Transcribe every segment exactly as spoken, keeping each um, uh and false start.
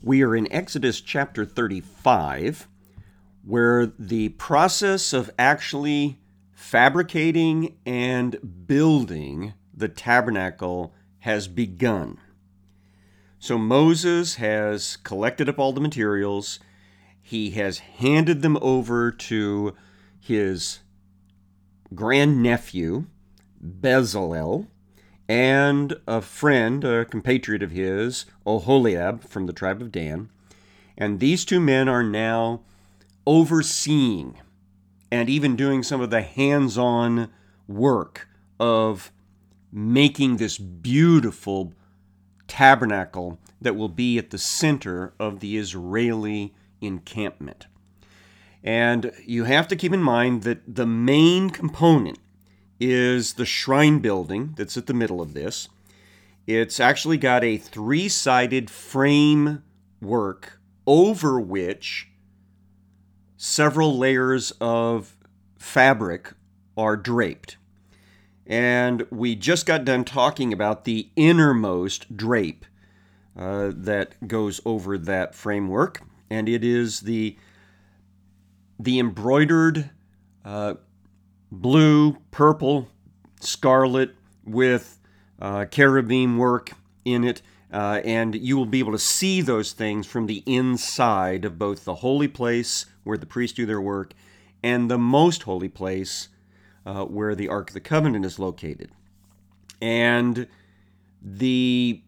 We are in Exodus chapter thirty-five, where the process of actually fabricating and building the tabernacle has begun. So Moses has collected up all the materials. He has handed them over to his grandnephew, Bezalel, and a friend, a compatriot of his, Oholiab, from the tribe of Dan. And these two men are now overseeing and even doing some of the hands-on work of making this beautiful tabernacle that will be at the center of the Israeli encampment. And you have to keep in mind that the main component is the shrine building that's at the middle of this. It's actually got a three-sided frame work over which several layers of fabric are draped. And we just got done talking about the innermost drape uh, that goes over that framework, and it is the the embroidered uh, blue, purple, scarlet with uh, cherubim work in it, uh, and you will be able to see those things from the inside of both the holy place where the priests do their work and the most holy place uh, where the Ark of the Covenant is located. And the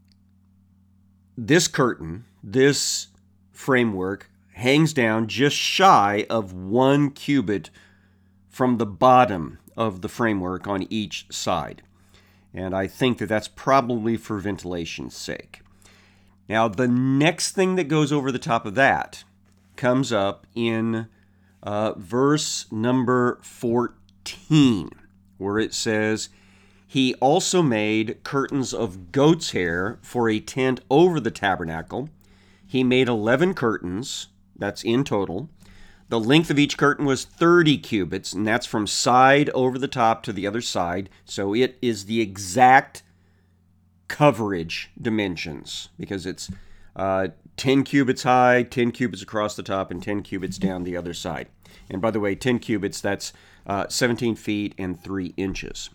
this curtain, this framework, hangs down just shy of one cubit from the bottom of the framework on each side. And I think that that's probably for ventilation's sake. Now, the next thing that goes over the top of that comes up in uh, verse number fourteen, where it says, "He also made curtains of goat's hair for a tent over the tabernacle. He made eleven curtains," that's in total. The length of each curtain was thirty cubits, and that's from side over the top to the other side. So it is the exact coverage dimensions, because it's uh, ten cubits high, ten cubits across the top, and ten cubits down the other side. And by the way, ten cubits, that's uh, seventeen feet and three inches.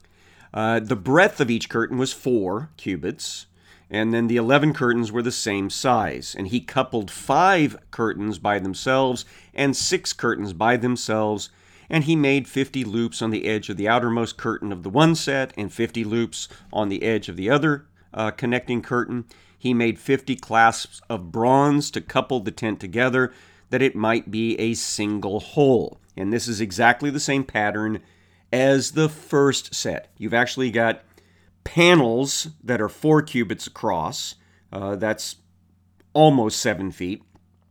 Uh, the breadth of each curtain was four cubits. And then the eleven curtains were the same size. And he coupled five curtains by themselves and six curtains by themselves. And he made fifty loops on the edge of the outermost curtain of the one set and fifty loops on the edge of the other uh, connecting curtain. He made fifty clasps of bronze to couple the tent together, that it might be a single whole. And this is exactly the same pattern as the first set. You've actually got panels that are four cubits across. Uh, that's almost seven feet.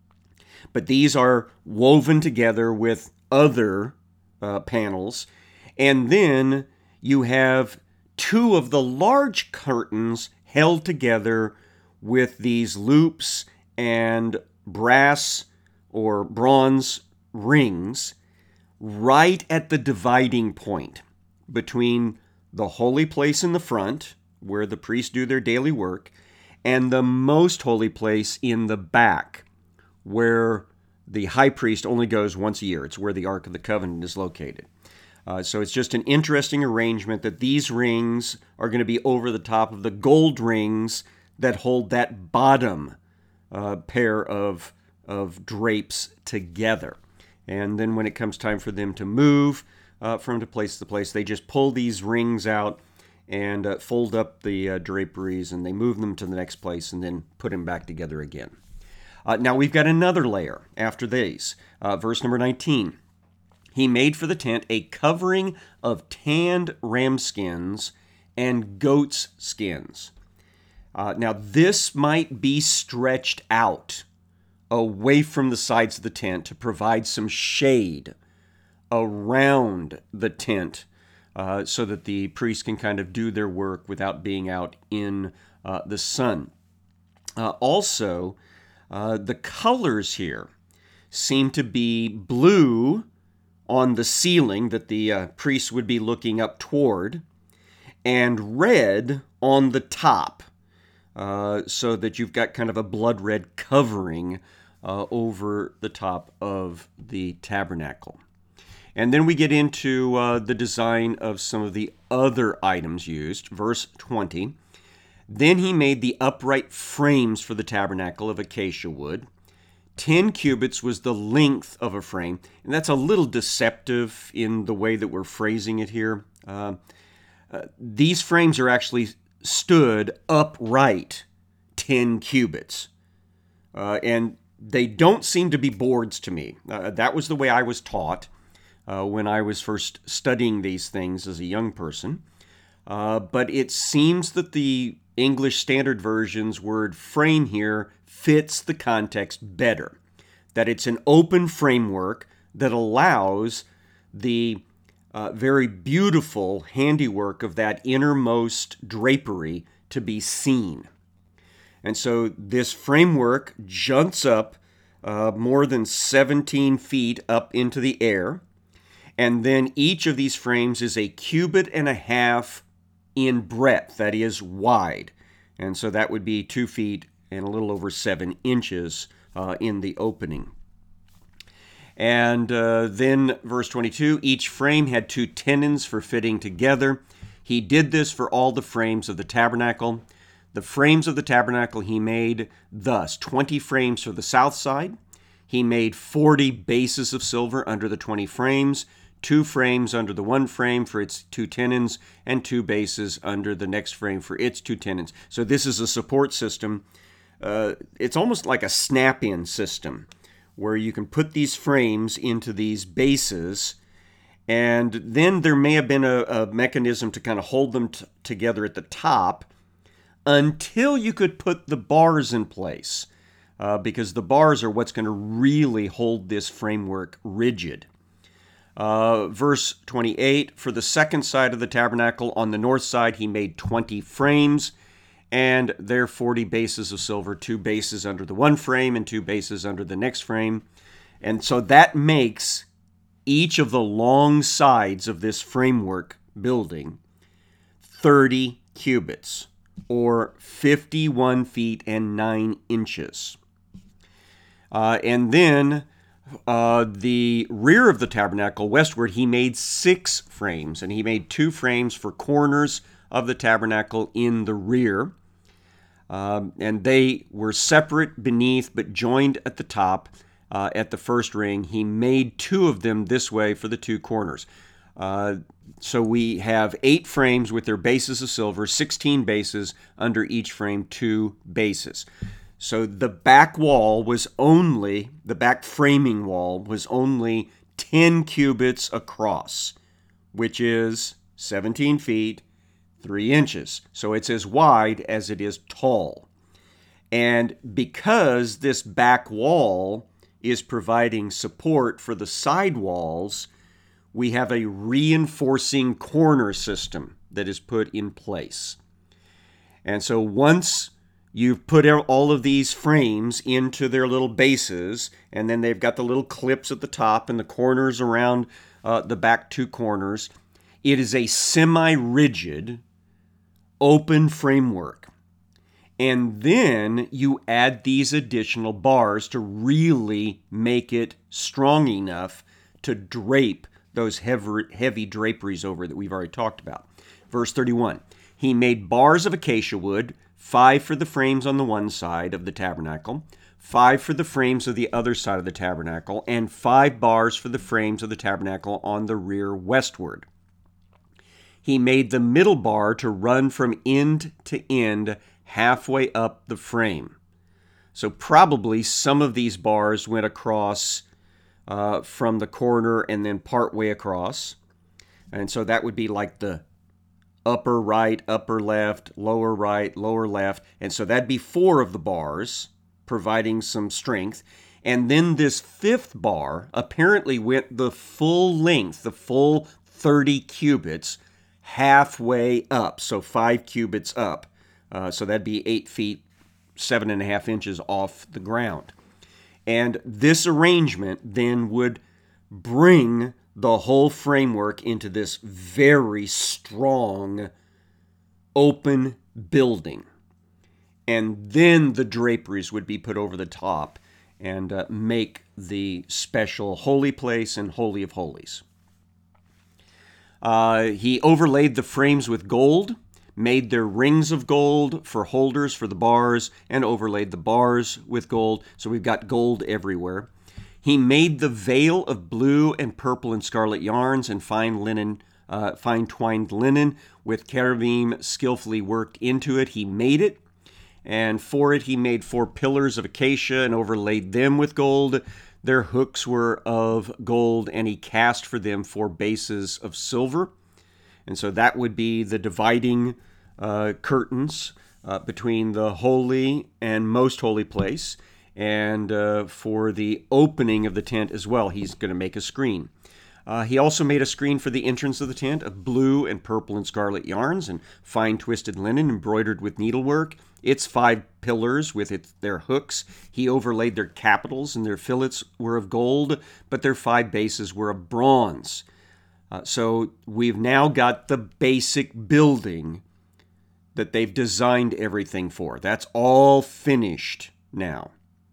But these are woven together with other uh, panels. And then you have two of the large curtains held together with these loops and brass or bronze rings right at the dividing point between the holy place in the front, where the priests do their daily work, and the most holy place in the back, where the high priest only goes once a year. It's where the Ark of the Covenant is located. Uh, so it's just an interesting arrangement that these rings are going to be over the top of the gold rings that hold that bottom uh, pair of, of drapes together. And then when it comes time for them to move Uh, from place to place, they just pull these rings out and uh, fold up the uh, draperies, and they move them to the next place and then put them back together again. Uh, now we've got another layer after these. Uh, verse number nineteen. He made for the tent a covering of tanned ram skins and goat's skins. Uh, now this might be stretched out away from the sides of the tent to provide some shade around the tent uh, so that the priests can kind of do their work without being out in uh, the sun. Uh, also, uh, the colors here seem to be blue on the ceiling that the uh, priests would be looking up toward, and red on the top. uh, so that you've got kind of a blood red covering uh, over the top of the tabernacle. And then we get into uh, the design of some of the other items used. Verse twenty, then he made the upright frames for the tabernacle of acacia wood. Ten cubits was the length of a frame, and that's a little deceptive in the way that we're phrasing it here. Uh, uh, these frames are actually stood upright ten cubits, uh, and they don't seem to be boards to me. Uh, that was the way I was taught uh, when I was first studying these things as a young person. Uh, but it seems that the English Standard Version's word frame here fits the context better. That it's an open framework that allows the uh, very beautiful handiwork of that innermost drapery to be seen. And so this framework jumps up uh, more than seventeen feet up into the air. And then each of these frames is a cubit and a half in breadth, that is wide. And so that would be two feet and a little over seven inches uh, in the opening. And uh, then verse twenty-two, each frame had two tenons for fitting together. He did this for all the frames of the tabernacle. The frames of the tabernacle he made thus: twenty frames for the south side. He made forty bases of silver under the twenty frames, two frames under the one frame for its two tenons, and two bases under the next frame for its two tenons. So this is a support system. Uh, it's almost like a snap-in system, where you can put these frames into these bases, and then there may have been a, a mechanism to kind of hold them t- together at the top until you could put the bars in place, uh, because the bars are what's going to really hold this framework rigid. Uh, verse twenty-eight, for the second side of the tabernacle, on the north side, he made twenty frames, and there forty bases of silver, two bases under the one frame and two bases under the next frame. And so that makes each of the long sides of this framework building thirty cubits, or fifty-one feet and nine inches. Uh, and then uh, the rear of the tabernacle westward, he made six frames, and he made two frames for corners of the tabernacle in the rear. Um, and they were separate beneath but joined at the top uh, at the first ring. He made two of them this way for the two corners. Uh, so we have eight frames with their bases of silver, sixteen bases under each frame, two bases. So the back wall was only, the back framing wall was only ten cubits across, which is seventeen feet, three inches. So it's as wide as it is tall. And because this back wall is providing support for the side walls, we have a reinforcing corner system that is put in place. And so once you've put all of these frames into their little bases, and then they've got the little clips at the top and the corners around uh, the back two corners, it is a semi-rigid, open framework. And then you add these additional bars to really make it strong enough to drape those heavy, heavy draperies over that we've already talked about. Verse thirty-one, he made bars of acacia wood, five for the frames on the one side of the tabernacle, five for the frames of the other side of the tabernacle, and five bars for the frames of the tabernacle on the rear westward. He made the middle bar to run from end to end halfway up the frame. So probably some of these bars went across uh, from the corner and then part way across. And so that would be like the upper right, upper left, lower right, lower left. And so that'd be four of the bars, providing some strength. And then this fifth bar apparently went the full length, the full thirty cubits, halfway up. So five cubits up. Uh, so that'd be eight feet, seven and a half inches off the ground. And this arrangement then would bring the whole framework into this very strong, open building. and then the draperies would be put over the top and uh, make the special holy place and holy of holies. Uh, he overlaid the frames with gold, made their rings of gold for holders for the bars, and overlaid the bars with gold. So we've got gold everywhere. He made the veil of blue and purple and scarlet yarns and fine linen, uh, fine twined linen with cherubim skillfully worked into it. He made it, and for it he made four pillars of acacia and overlaid them with gold. Their hooks were of gold, and he cast for them four bases of silver. And so that would be the dividing uh, curtains uh, between the holy and most holy place. And uh, for the opening of the tent as well, he's going to make a screen. Uh, he also made a screen for the entrance of the tent of blue and purple and scarlet yarns and fine twisted linen embroidered with needlework. Its five pillars with its, their hooks. He overlaid their capitals, and their fillets were of gold, but their five bases were of bronze. Uh, so we've now got the basic building that they've designed everything for. That's all finished now.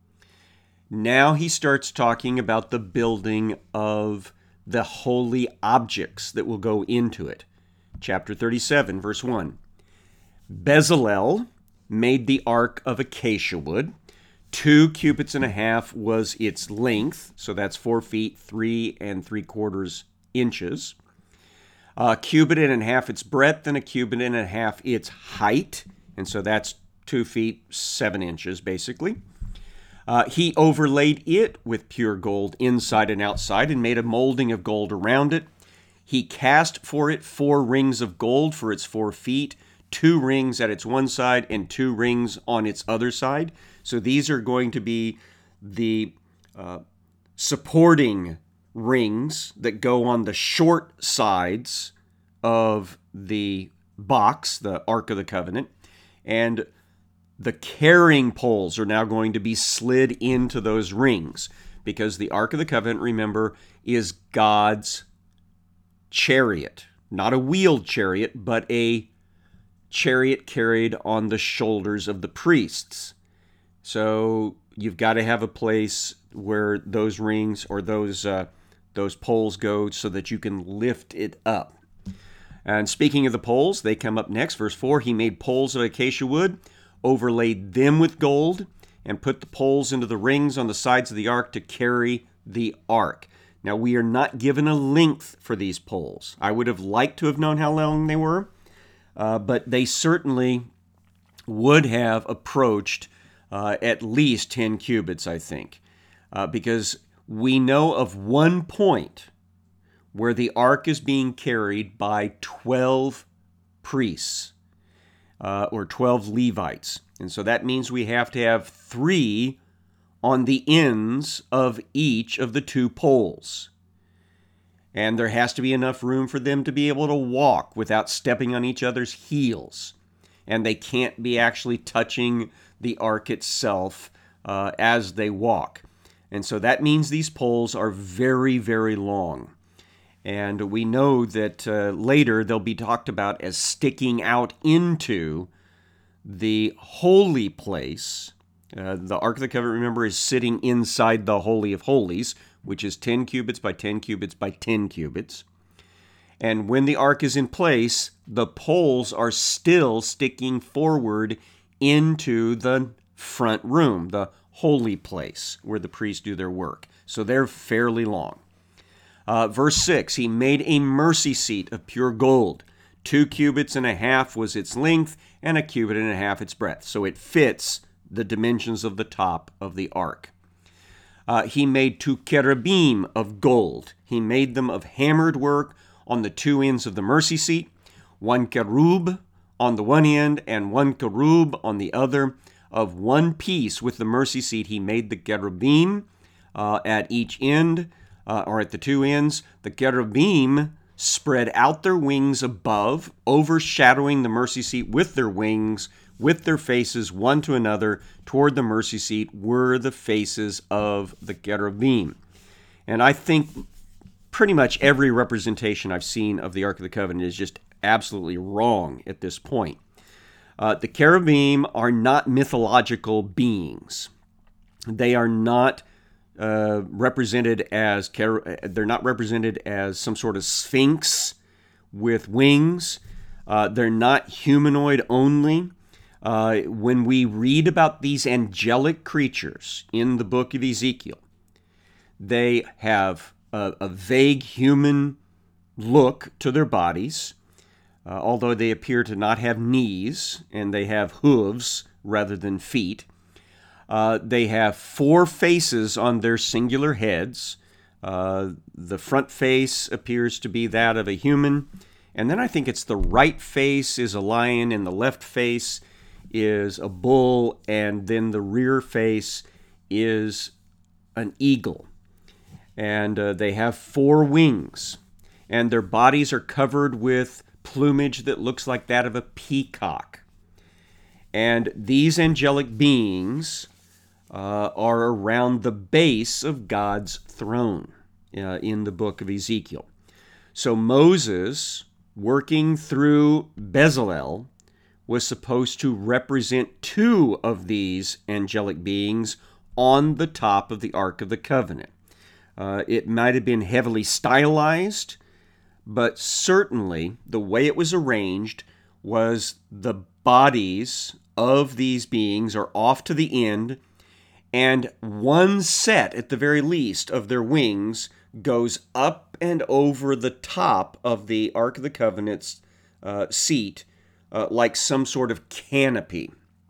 Now he starts talking about the building of the holy objects that will go into it. Chapter thirty-seven, verse one. Bezalel made the ark of acacia wood. Two cubits and a half was its length, so that's four feet, three and three quarters inches. A cubit and a half its breadth, and a cubit and a half its height, and so that's two feet, seven inches, basically. Uh, he overlaid it with pure gold inside and outside and made a molding of gold around it. He cast for it four rings of gold for its four feet, two rings at its one side and two rings on its other side. So these are going to be the uh, supporting rings that go on the short sides of the box, the Ark of the Covenant. And the carrying poles are now going to be slid into those rings because the Ark of the Covenant, remember, is God's chariot. Not a wheeled chariot, but a chariot carried on the shoulders of the priests. So you've got to have a place where those rings or those uh, those poles go so that you can lift it up. And speaking of the poles, they come up next. Verse four, he made poles of acacia wood, overlaid them with gold, and put the poles into the rings on the sides of the ark to carry the ark. Now, we are not given a length for these poles. I would have liked to have known how long they were, uh, but they certainly would have approached uh, at least ten cubits, I think, uh, because we know of one point where the ark is being carried by twelve priests. Uh, or twelve Levites. And so that means we have to have three on the ends of each of the two poles. And there has to be enough room for them to be able to walk without stepping on each other's heels. And they can't be actually touching the ark itself uh, as they walk. And so that means these poles are very, very long. And we know that uh, later they'll be talked about as sticking out into the holy place. Uh, the Ark of the Covenant, remember, is sitting inside the Holy of Holies, which is ten cubits by ten cubits by ten cubits. And when the ark is in place, the poles are still sticking forward into the front room, the holy place, where the priests do their work. So they're fairly long. Uh, verse six, he made a mercy seat of pure gold. Two cubits and a half was its length, and a cubit and a half its breadth. So it fits the dimensions of the top of the ark. Uh, he made two cherubim of gold. He made them of hammered work on the two ends of the mercy seat, one cherub on the one end and one cherub on the other. Of one piece with the mercy seat, he made the cherubim uh, at each end, Uh, or at the two ends. The cherubim spread out their wings above, overshadowing the mercy seat with their wings, with their faces one to another. Toward the mercy seat were the faces of the cherubim. And I think pretty much every representation I've seen of the Ark of the Covenant is just absolutely wrong at this point. Uh, the cherubim are not mythological beings. They are not uh, represented as they're not represented as some sort of sphinx with wings. Uh, they're not humanoid only. Uh, when we read about these angelic creatures in the book of Ezekiel, they have a, a vague human look to their bodies, uh, although they appear to not have knees and they have hooves rather than feet. Uh, they have four faces on their singular heads. Uh, the front face appears to be that of a human, and then I think it's the right face is a lion and the left face is a bull, and then the rear face is an eagle. And uh, they have four wings, and their bodies are covered with plumage that looks like that of a peacock. And these angelic beings uh, are around the base of God's throne uh, in the book of Ezekiel. So Moses, working through Bezalel, was supposed to represent two of these angelic beings on the top of the Ark of the Covenant. Uh, it might have been heavily stylized, but certainly the way it was arranged was the bodies of these beings are off to the end, and one set, at the very least, of their wings goes up and over the top of the Ark of the Covenant's uh, seat, Uh, like some sort of canopy,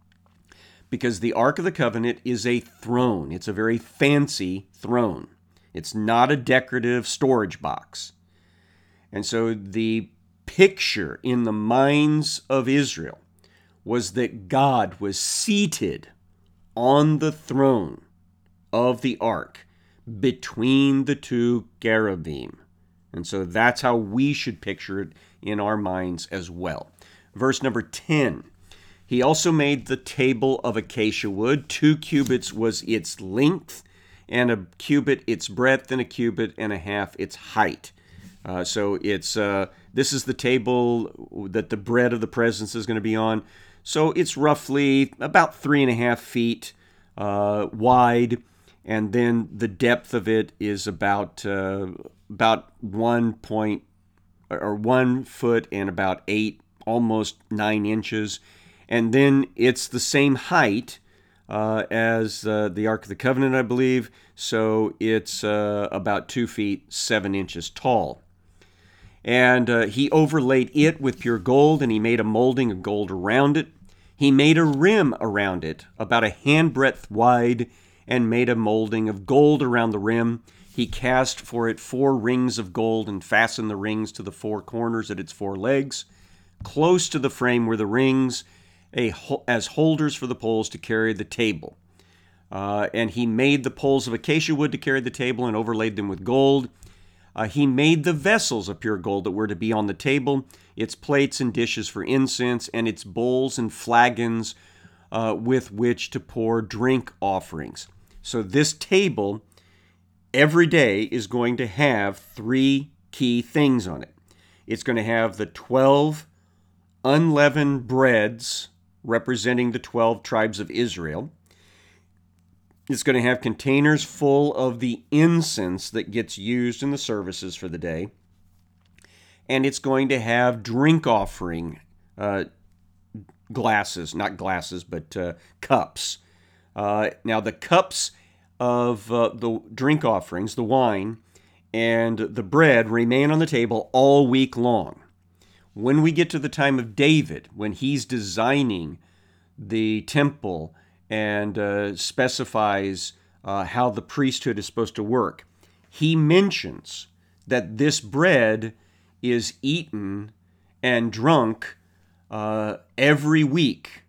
because the Ark of the Covenant is a throne. It's a very fancy throne. It's not a decorative storage box. And so the picture in the minds of Israel was that God was seated on the throne of the Ark between the two cherubim. And so that's how we should picture it in our minds as well. Verse number ten, he also made the table of acacia wood. Two cubits was its length, and a cubit its breadth, and a cubit and a half its height. Uh, so it's uh, this is the table that the bread of the presence is going to be on. So it's roughly about three and a half feet uh, wide, and then the depth of it is about uh, about one point or one foot and about eight. Almost nine inches, and then it's the same height uh, as uh, the Ark of the Covenant, I believe, so it's uh, about two feet, seven inches tall. And uh, he overlaid it with pure gold, and he made a molding of gold around it. He made a rim around it, about a handbreadth wide, and made a molding of gold around the rim. He cast for it four rings of gold and fastened the rings to the four corners at its four legs. Close to the frame were the rings a, as holders for the poles to carry the table. Uh, and he made the poles of acacia wood to carry the table and overlaid them with gold. Uh, he made the vessels of pure gold that were to be on the table, its plates and dishes for incense, and its bowls and flagons uh, with which to pour drink offerings. So this table every day is going to have three key things on it. It's going to have the twelve unleavened breads representing the twelve tribes of Israel. It's going to have containers full of the incense that gets used in the services for the day. And it's going to have drink offering uh, glasses, not glasses, but uh, cups. Uh, now, the cups of uh, the drink offerings, the wine, and the bread remain on the table all week long. When we get to the time of David, when he's designing the temple and uh, specifies uh, how the priesthood is supposed to work, he mentions that this bread is eaten and drunk uh, every week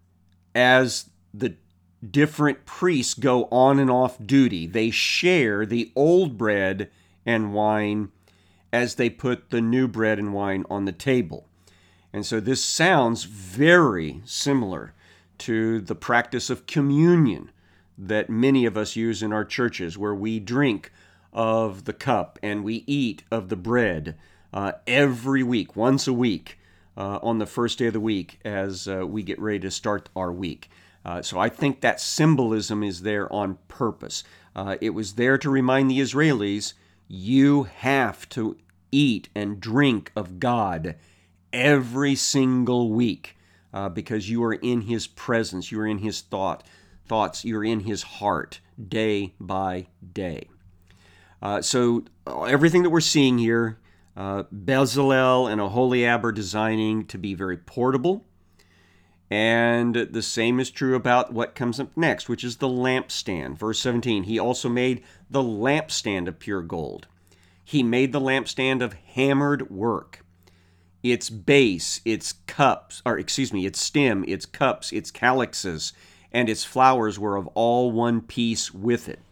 as the different priests go on and off duty. They share the old bread and wine as they put the new bread and wine on the table. And so this sounds very similar to the practice of communion that many of us use in our churches, where we drink of the cup and we eat of the bread uh, every week, once a week, uh, on the first day of the week as uh, we get ready to start our week. Uh, so I think that symbolism is there on purpose. Uh, it was there to remind the Israelis, you have to eat and drink of God every single week uh, because you are in His presence, you are in His thought, thoughts, you're in His heart day by day. Uh, so everything that we're seeing here, uh, Bezalel and Oholiab are designing to be very portable. And the same is true about what comes up next, which is the lampstand. Verse seventeen, he also made the lampstand of pure gold. He made the lampstand of hammered work. Its base, its cups, or excuse me, its stem, its cups, its calyxes, and its flowers were of all one piece with it.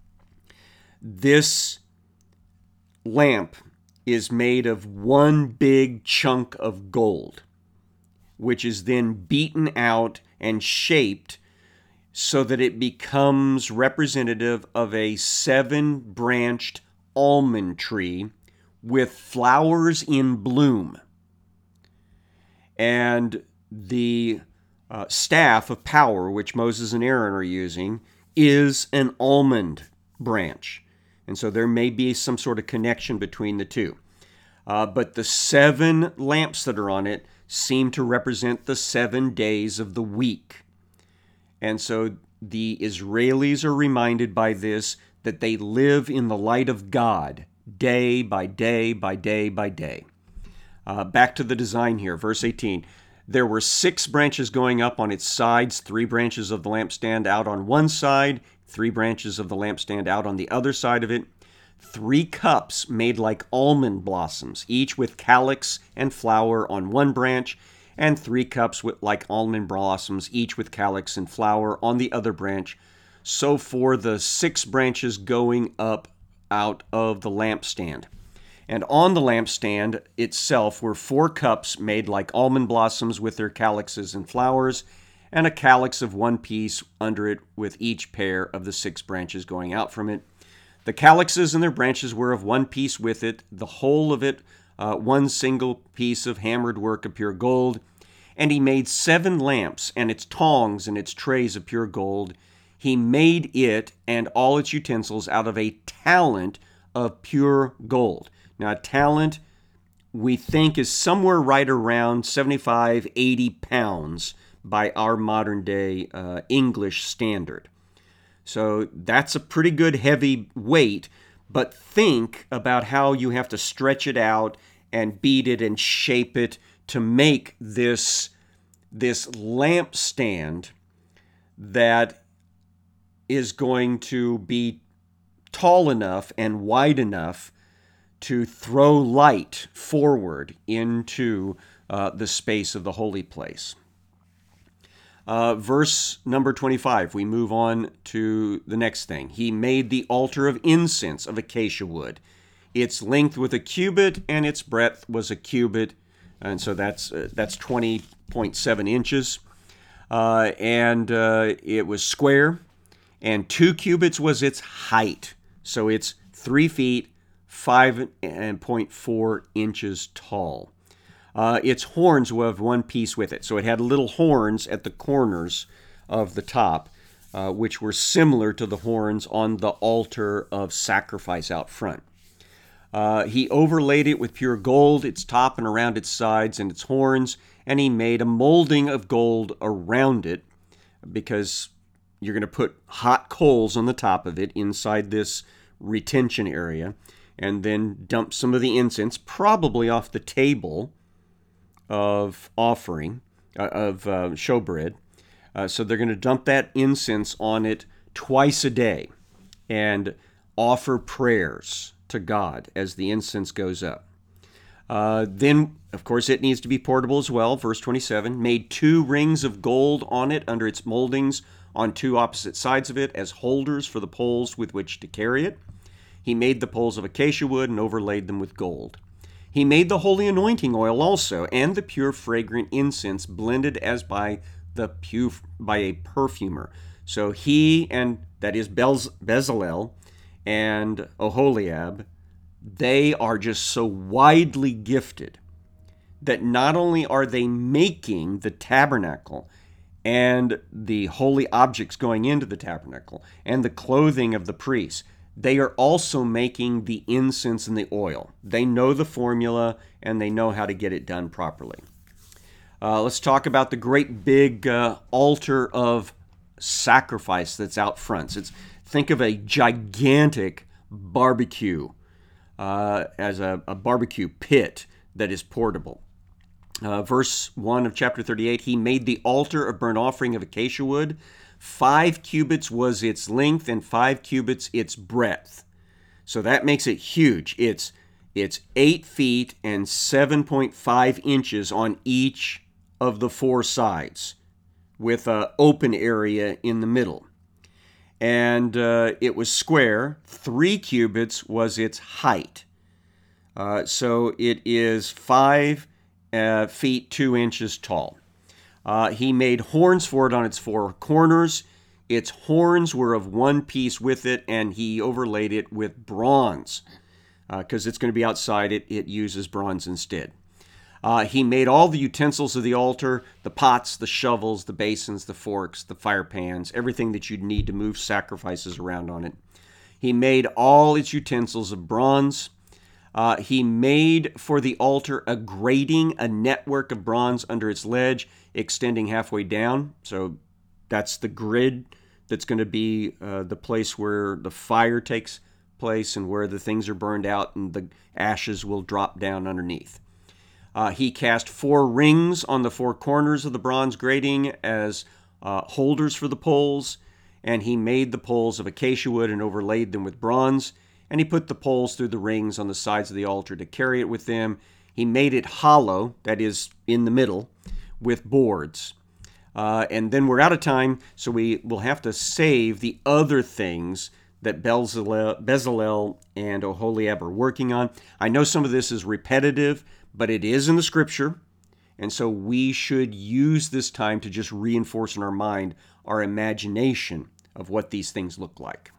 This lamp is made of one big chunk of gold, which is then beaten out and shaped so that it becomes representative of a seven-branched almond tree with flowers in bloom. And the uh, staff of power, which Moses and Aaron are using, is an almond branch. And so there may be some sort of connection between the two. Uh, but the seven lamps that are on it seem to represent the seven days of the week. And so the Israelis are reminded by this that they live in the light of God day by day by day by day. Uh, back to the design here, verse eighteen. There were six branches going up on its sides, three branches of the lampstand out on one side, three branches of the lampstand out on the other side of it, three cups made like almond blossoms, each with calyx and flower on one branch, and three cups with, like almond blossoms, each with calyx and flower on the other branch. So for the six branches going up out of the lampstand. And on the lampstand itself were four cups made like almond blossoms with their calyxes and flowers, and a calyx of one piece under it with each pair of the six branches going out from it. The calyxes and their branches were of one piece with it, the whole of it uh, one single piece of hammered work of pure gold. And he made seven lamps, and its tongs and its trays of pure gold. He made it and all its utensils out of a talent of pure gold. Now, a talent, we think, is somewhere right around seventy-five, eighty pounds by our modern day uh, English standard. So that's a pretty good heavy weight, but think about how you have to stretch it out and beat it and shape it to make this, this lampstand that is going to be tall enough and wide enough to throw light forward into uh, the space of the holy place. Uh, verse number twenty-five, we move on to the next thing. He made the altar of incense of acacia wood. Its length was a cubit, and its breadth was a cubit, and so that's uh, that's twenty point seven inches. Uh, and uh, it was square, and two cubits was its height. So it's three feet, five point four inches tall. Uh, its horns were of one piece with it. So it had little horns at the corners of the top, uh, which were similar to the horns on the altar of sacrifice out front. Uh, he overlaid it with pure gold, its top and around its sides and its horns, and he made a molding of gold around it, because you're going to put hot coals on the top of it inside this retention area, and then dump some of the incense, probably off the table of offering, uh, of uh, showbread. Uh, so they're going to dump that incense on it twice a day and offer prayers to God as the incense goes up. Uh, then, of course, it needs to be portable as well. Verse twenty-seven, made two rings of gold on it under its moldings on two opposite sides of it as holders for the poles with which to carry it. He made the poles of acacia wood and overlaid them with gold. He made the holy anointing oil also, and the pure fragrant incense blended as by the pu- by a perfumer. So he and, that is Bez- Bezalel and Oholiab, they are just so widely gifted that not only are they making the tabernacle and the holy objects going into the tabernacle and the clothing of the priests, they are also making the incense and the oil. They know the formula and they know how to get it done properly. Uh, let's talk about the great big uh, altar of sacrifice that's out front. So it's, think of a gigantic barbecue uh, as a, a barbecue pit that is portable. Uh, verse one of chapter thirty-eight, he made the altar of burnt offering of acacia wood. Five cubits was its length and five cubits its breadth. So that makes it huge. It's, it's eight feet and seven point five inches on each of the four sides, with an open area in the middle. And uh, it was square. Three cubits was its height. Uh, so it is five uh, feet, two inches tall. Uh, he made horns for it on its four corners. Its horns were of one piece with it, and he overlaid it with bronze. Because uh, it's going to be outside, it, it uses bronze instead. Uh, he made all the utensils of the altar, the pots, the shovels, the basins, the forks, the fire pans, everything that you'd need to move sacrifices around on it. He made all its utensils of bronze. Uh, he made for the altar a grating, a network of bronze under its ledge, extending halfway down. So that's the grid that's going to be uh, the place where the fire takes place and where the things are burned out and the ashes will drop down underneath. Uh, he cast four rings on the four corners of the bronze grating as uh, holders for the poles, and he made the poles of acacia wood and overlaid them with bronze, and he put the poles through the rings on the sides of the altar to carry it with them. He made it hollow, that is, in the middle, with boards. Uh, and then we're out of time, so we will have to save the other things that Bezalel, Bezalel and Oholiab are working on. I know some of this is repetitive, but it is in the scripture, and so we should use this time to just reinforce in our mind our imagination of what these things look like.